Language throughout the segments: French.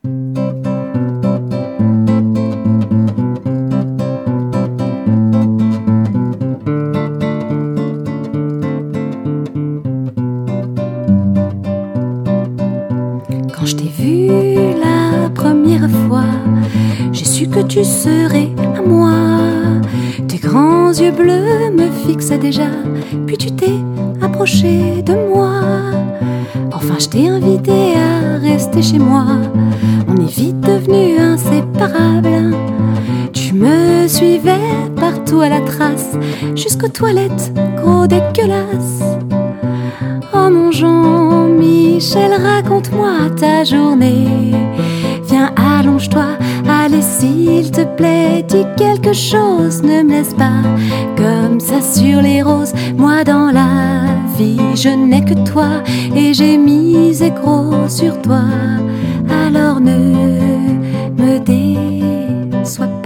Quand je t'ai vu la première fois, j'ai su que tu serais à moi. Tes grands yeux bleus me fixaient déjà, puis tu t'es approché de moi. Enfin je t'ai invité à rester chez moi, on est vite devenus inséparables. Tu me suivais partout à la trace, jusqu'aux toilettes, gros dégueulasse. Oh mon Jean-Michel, raconte-moi ta journée. Viens, allonge-toi, allez s'il te plaît, dis quelque chose, ne me laisse pas comme ça sur les roses. Moi dans la vie, je n'ai que toi et j'ai misé gros sur toi. Alors ne me déçois pas.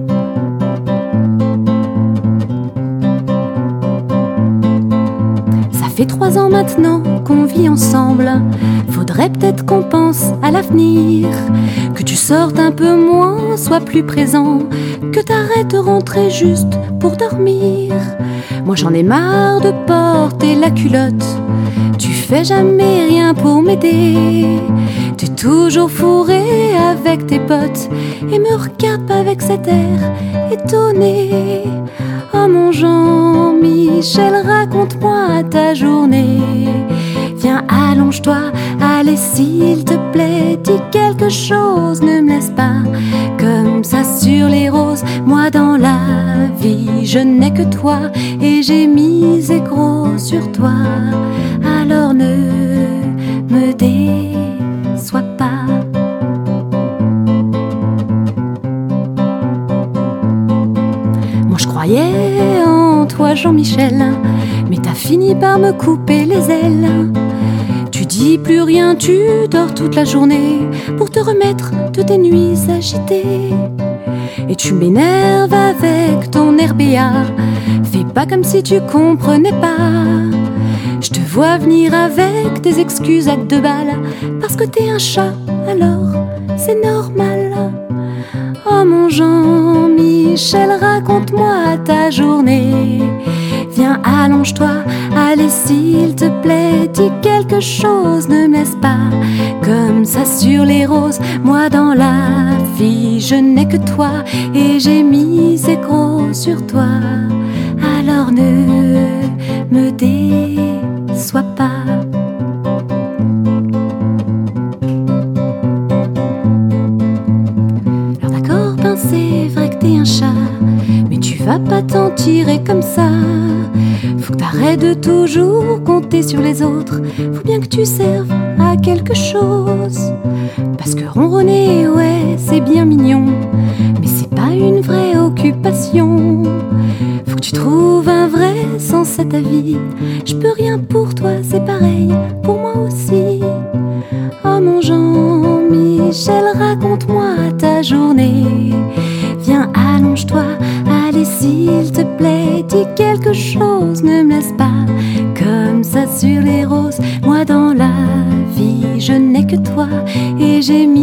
Ça fait 3 ans maintenant qu'on vit ensemble. Faudrait peut-être qu'on pense à l'avenir, que tu sortes un peu moins, sois plus présent, que t'arrêtes de rentrer juste pour dormir. Moi j'en ai marre de porter la culotte, tu fais jamais rien pour m'aider. T'es toujours fourré avec tes potes et me regarde pas avec cet air étonné. Oh mon Jean-Michel, raconte-moi ta journée. Viens, allonge-toi, allez s'il te plaît, dis quelque chose, ne me laisse pas comme ça sur les roses. Moi dans la vie, je n'ai que toi et j'ai misé gros sur toi. Alors ne me déçois pas. Moi je croyais en toi Jean-Michel, mais t'as fini par me couper les ailes. Tu dis plus rien, tu dors toute la journée pour te remettre de tes nuits agitées. Et tu m'énerves avec ton air béat, fais pas comme si tu comprenais pas. Je te vois venir avec des excuses à 2 balles, parce que t'es un chat, alors c'est normal. Oh mon Jean-Michel, raconte-moi ta journée. Viens, allonge-toi, allez s'il te plaît, dis quelque chose, ne me laisse pas comme ça sur les roses. Moi dans la vie, je n'ai que toi et j'ai misé gros sur toi. Alors ne me déçois pas. C'est vrai que t'es un chat, mais tu vas pas t'en tirer comme ça. Faut que t'arrêtes de toujours compter sur les autres, faut bien que tu serves à quelque chose. Parce que ronronner, ouais, c'est bien mignon, mais c'est pas une vraie occupation. Faut que tu trouves un vrai sens à ta vie, je peux rien pour toi, c'est pareil pour moi aussi. Oh mon Jean-Michel, raconte-moi ta journée. Viens, allonge-toi, allez s'il te plaît, dis quelque chose, ne me laisse pas comme ça sur les roses. Moi dans la vie, je n'ai que toi et j'ai mis